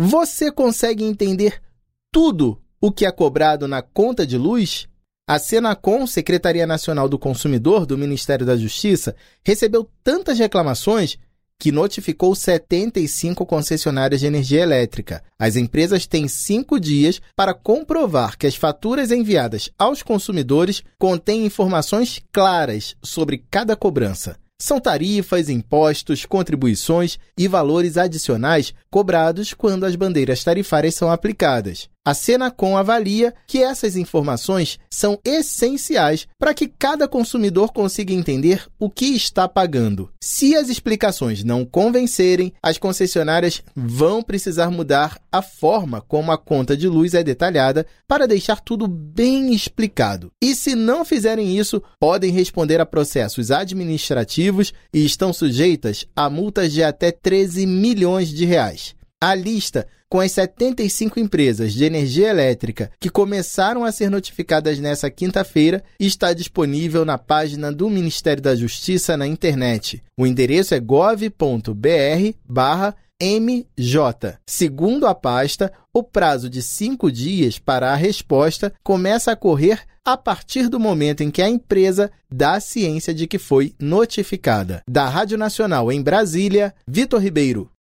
Você consegue entender tudo o que é cobrado na conta de luz? A Senacom, Secretaria Nacional do Consumidor do Ministério da Justiça, recebeu tantas reclamações que notificou 75 concessionárias de energia elétrica. As empresas têm 5 dias para comprovar que as faturas enviadas aos consumidores contêm informações claras sobre cada cobrança. São tarifas, impostos, contribuições e valores adicionais cobrados quando as bandeiras tarifárias são aplicadas. A Senacom avalia que essas informações são essenciais para que cada consumidor consiga entender o que está pagando. Se as explicações não convencerem, as concessionárias vão precisar mudar a forma como a conta de luz é detalhada para deixar tudo bem explicado. E se não fizerem isso, podem responder a processos administrativos e estão sujeitas a multas de até 13 milhões de reais. A lista com as 75 empresas de energia elétrica que começaram a ser notificadas nesta quinta-feira está disponível na página do Ministério da Justiça na internet. O endereço é gov.br/MJ. Segundo a pasta, o prazo de 5 dias para a resposta começa a correr a partir do momento em que a empresa dá ciência de que foi notificada. Da Rádio Nacional em Brasília, Vitor Ribeiro.